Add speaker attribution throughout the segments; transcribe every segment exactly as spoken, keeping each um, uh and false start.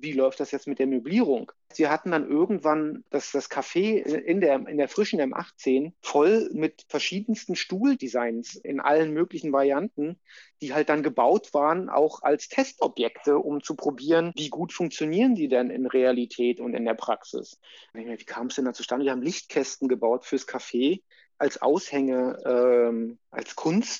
Speaker 1: wie läuft das jetzt mit der Möblierung? Sie hatten dann irgendwann das, das Café in der, in der frischen M achtzehn voll mit verschiedensten Stuhldesigns in allen möglichen Varianten, die halt dann gebaut waren, auch als Testobjekte, um zu probieren, wie gut funktionieren die denn in Realität und in der Praxis. Wie kam es denn da zustande? Wir haben Lichtkästen gebaut fürs Café als Aushänge, ähm, als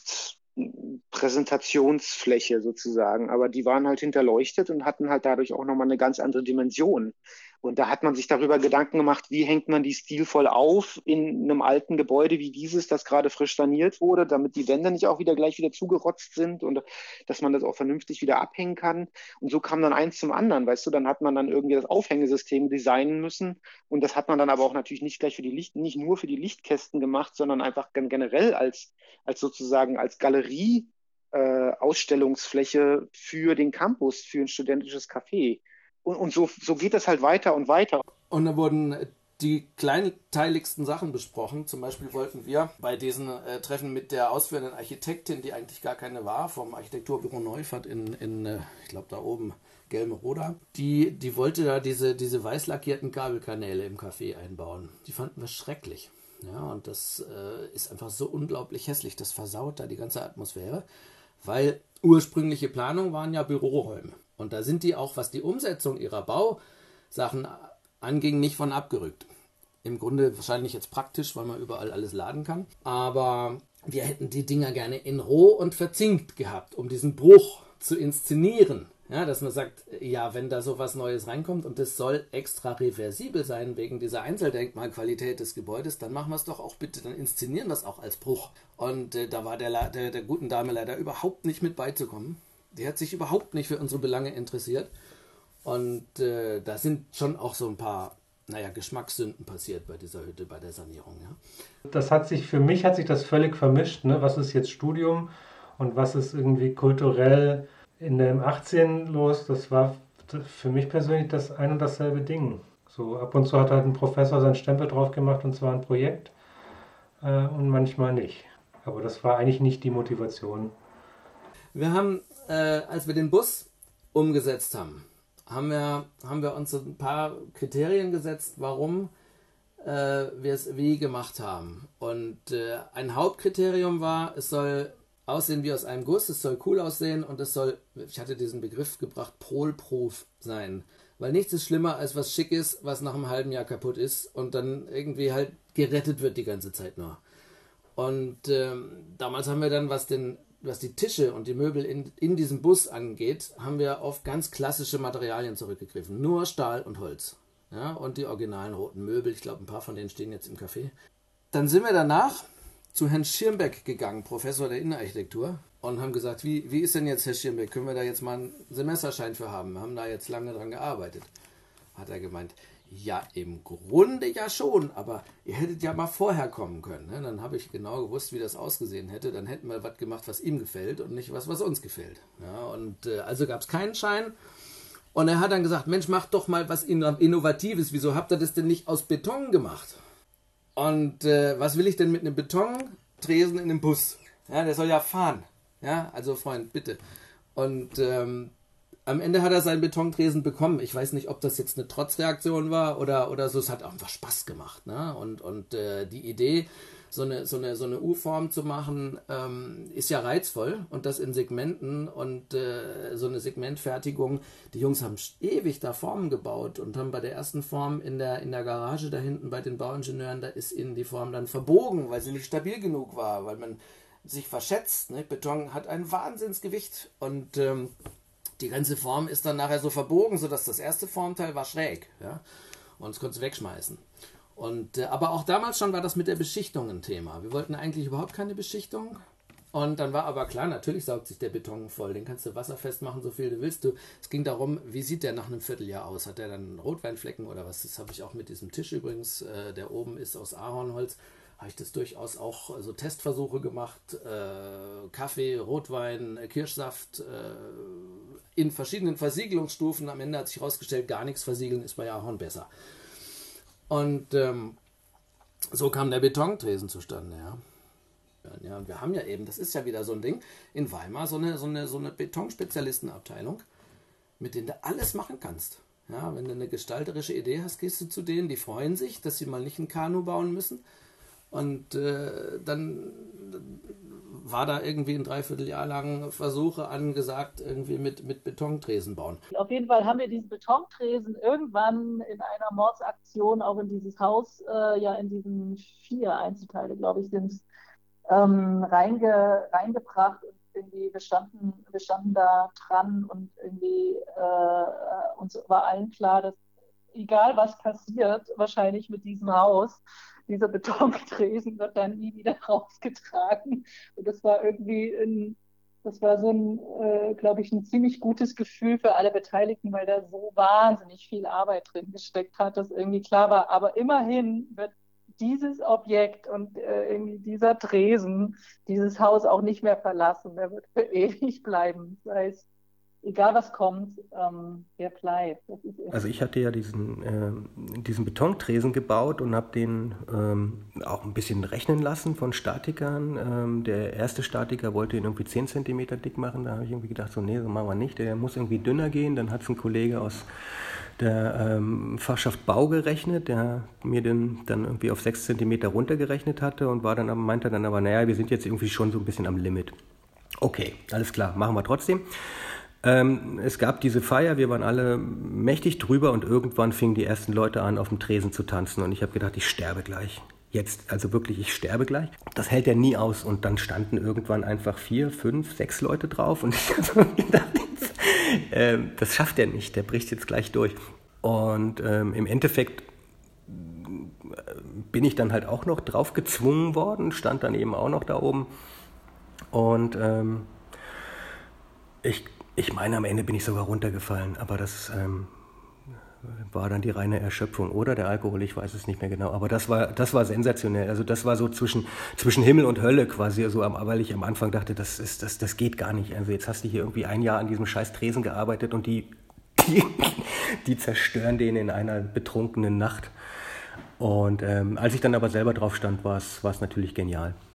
Speaker 1: Kunstpräsentationsfläche sozusagen. Aber die waren halt hinterleuchtet und hatten halt dadurch auch nochmal eine ganz andere Dimension. Und da hat man sich darüber Gedanken gemacht, wie hängt man die stilvoll auf in einem alten Gebäude wie dieses, das gerade frisch saniert wurde, damit die Wände nicht auch wieder gleich wieder zugerotzt sind und dass man das auch vernünftig wieder abhängen kann. Und so kam dann eins zum anderen, weißt du, dann hat man dann irgendwie das Aufhängesystem designen müssen und das hat man dann aber auch natürlich nicht gleich für die Licht, nicht nur für die Lichtkästen gemacht, sondern einfach generell als, als sozusagen als Galerie äh, Ausstellungsfläche für den Campus, für ein studentisches Café. Und, und so, so geht das halt weiter und weiter.
Speaker 2: Und da wurden die kleinteiligsten Sachen besprochen. Zum Beispiel wollten wir bei diesen äh, Treffen mit der ausführenden Architektin, die eigentlich gar keine war, vom Architekturbüro Neufert in, in äh, ich glaube da oben, Gelmeroda, die, die wollte da diese, diese weiß lackierten Kabelkanäle im Café einbauen. Die fanden wir schrecklich. Ja, und das äh, ist einfach so unglaublich hässlich. Das versaut da die ganze Atmosphäre, weil ursprüngliche Planungen waren ja Büroräume. Und da sind die auch, was die Umsetzung ihrer Bausachen anging, nicht von abgerückt. Im Grunde wahrscheinlich jetzt praktisch, weil man überall alles laden kann. Aber wir hätten die Dinger gerne in roh und verzinkt gehabt, um diesen Bruch zu inszenieren. Ja, dass man sagt, ja, wenn da so was Neues reinkommt und das soll extra reversibel sein wegen dieser Einzeldenkmalqualität des Gebäudes, dann machen wir es doch auch bitte, dann inszenieren wir es auch als Bruch. Und äh, da war der, der, der guten Dame leider überhaupt nicht mit beizukommen. Die hat sich überhaupt nicht für unsere Belange interessiert. Und äh, da sind schon auch so ein paar, naja, Geschmackssünden passiert bei dieser Hütte, bei der Sanierung. Ja.
Speaker 3: Das hat sich, für mich hat sich das völlig vermischt, ne? Was ist jetzt Studium und was ist irgendwie kulturell in der M achtzehn los? Das war für mich persönlich das ein und dasselbe Ding. So ab und zu hat halt ein Professor seinen Stempel drauf gemacht und zwar ein Projekt äh, und manchmal nicht. Aber das war eigentlich nicht die Motivation.
Speaker 2: Wir haben, äh, als wir den Bus umgesetzt haben, haben wir, haben wir uns ein paar Kriterien gesetzt, warum äh, wir es wie gemacht haben. Und äh, ein Hauptkriterium war, es soll aussehen wie aus einem Guss, es soll cool aussehen und es soll, ich hatte diesen Begriff gebracht, polproof sein. Weil nichts ist schlimmer als was Schickes, was nach einem halben Jahr kaputt ist und dann irgendwie halt gerettet wird die ganze Zeit nur. Und ähm, damals haben wir dann, was den was die Tische und die Möbel in, in diesem Bus angeht, haben wir auf ganz klassische Materialien zurückgegriffen. Nur Stahl und Holz. Ja, und die originalen roten Möbel. Ich glaube, ein paar von denen stehen jetzt im Café. Dann sind wir danach zu Herrn Schirmbeck gegangen, Professor der Innenarchitektur, und haben gesagt, wie, wie ist denn jetzt, Herr Schirmbeck, können wir da jetzt mal einen Semesterschein für haben? Wir haben da jetzt lange dran gearbeitet. Hat er gemeint, ja, im Grunde ja schon, aber ihr hättet ja mal vorher kommen können. Ne? Dann habe ich genau gewusst, wie das ausgesehen hätte. Dann hätten wir was gemacht, was ihm gefällt und nicht was, was uns gefällt. Ja, und äh, also gab es keinen Schein. Und er hat dann gesagt, Mensch, macht doch mal was Innovatives. Wieso habt ihr das denn nicht aus Beton gemacht? Und äh, was will ich denn mit einem Betontresen in einem Bus? Ja, der soll ja fahren. Ja, also Freund, bitte. Und ähm, am Ende hat er seinen Betontresen bekommen. Ich weiß nicht, ob das jetzt eine Trotzreaktion war oder, oder so. Es hat einfach Spaß gemacht. Ne? Und, und äh, die Idee, so eine, so eine, so eine U-Form zu machen, ähm, ist ja reizvoll. Und das in Segmenten und äh, so eine Segmentfertigung. Die Jungs haben ewig da Formen gebaut und haben bei der ersten Form in der, in der Garage da hinten bei den Bauingenieuren, da ist ihnen die Form dann verbogen, weil sie nicht stabil genug war, weil man sich verschätzt. Ne? Beton hat ein Wahnsinnsgewicht und ähm, die ganze Form ist dann nachher so verbogen, sodass das erste Formteil war schräg. Ja? Und das konntest du wegschmeißen. Und, äh, aber auch damals schon war das mit der Beschichtung ein Thema. Wir wollten eigentlich überhaupt keine Beschichtung. Und dann war aber klar, natürlich saugt sich der Beton voll. Den kannst du wasserfest machen, so viel du willst. Du, es ging darum, wie sieht der nach einem Vierteljahr aus? Hat der dann Rotweinflecken oder was? Das habe ich auch mit diesem Tisch übrigens, äh, der oben ist aus Ahornholz. Habe ich das durchaus auch so also Testversuche gemacht, äh, Kaffee, Rotwein, äh, Kirschsaft, äh, in verschiedenen Versiegelungsstufen. Am Ende hat sich herausgestellt, gar nichts versiegeln ist bei Ahorn besser. Und ähm, so kam der Betontresen zustande, ja. Ja, und wir haben ja eben, das ist ja wieder so ein Ding, in Weimar so eine, so eine, so eine Betonspezialistenabteilung, mit denen du alles machen kannst. Ja, wenn du eine gestalterische Idee hast, gehst du zu denen, die freuen sich, dass sie mal nicht ein Kanu bauen müssen. Und äh, dann war da irgendwie ein Dreivierteljahr lang Versuche angesagt, irgendwie mit, mit Betontresen bauen.
Speaker 4: Auf jeden Fall haben wir diesen Betontresen irgendwann in einer Mordsaktion auch in dieses Haus, äh, ja in diesen vier Einzelteile, glaube ich, sind es, ähm, reinge, reingebracht. Und irgendwie wir standen, wir standen da dran und irgendwie äh, uns war allen klar, dass egal was passiert, wahrscheinlich mit diesem Haus, dieser Betontresen wird dann nie wieder rausgetragen. Und das war irgendwie ein, das war so ein, äh, glaube ich, ein ziemlich gutes Gefühl für alle Beteiligten, weil da so wahnsinnig viel Arbeit drin gesteckt hat, dass irgendwie klar war. Aber immerhin wird dieses Objekt und äh, irgendwie dieser Tresen, dieses Haus auch nicht mehr verlassen. Der wird für ewig bleiben. Das heißt, egal was kommt, ähm, der bleibt. Das ist
Speaker 5: also ich hatte ja diesen, äh, diesen Betontresen gebaut und habe den ähm, auch ein bisschen rechnen lassen von Statikern. Ähm, der erste Statiker wollte ihn irgendwie zehn Zentimeter dick machen. Da habe ich irgendwie gedacht, so nee, so machen wir nicht. Der muss irgendwie dünner gehen. Dann hat es ein Kollege aus der ähm, Fachschaft Bau gerechnet, der mir den dann irgendwie auf sechs Zentimeter runtergerechnet hatte und war dann, meinte dann aber, naja, wir sind jetzt irgendwie schon so ein bisschen am Limit. Okay, alles klar, machen wir trotzdem. Ähm, es gab diese Feier, wir waren alle mächtig drüber und irgendwann fingen die ersten Leute an, auf dem Tresen zu tanzen und ich habe gedacht, ich sterbe gleich. Jetzt, also wirklich, ich sterbe gleich. Das hält ja nie aus und dann standen irgendwann einfach vier, fünf, sechs Leute drauf und ich habe so gedacht, ähm, das schafft er nicht, der bricht jetzt gleich durch. Und ähm, im Endeffekt bin ich dann halt auch noch drauf gezwungen worden, stand dann eben auch noch da oben und ähm, ich Ich meine, am Ende bin ich sogar runtergefallen, aber das ähm, war dann die reine Erschöpfung oder der Alkohol, ich weiß es nicht mehr genau. Aber das war, das war sensationell. Also das war so zwischen, zwischen Himmel und Hölle quasi, also am, weil ich am Anfang dachte, das, ist, das, das geht gar nicht. Also jetzt hast du hier irgendwie ein Jahr an diesem scheiß Tresen gearbeitet und die, die, die zerstören den in einer betrunkenen Nacht. Und ähm, als ich dann aber selber drauf stand, war es, war es natürlich genial.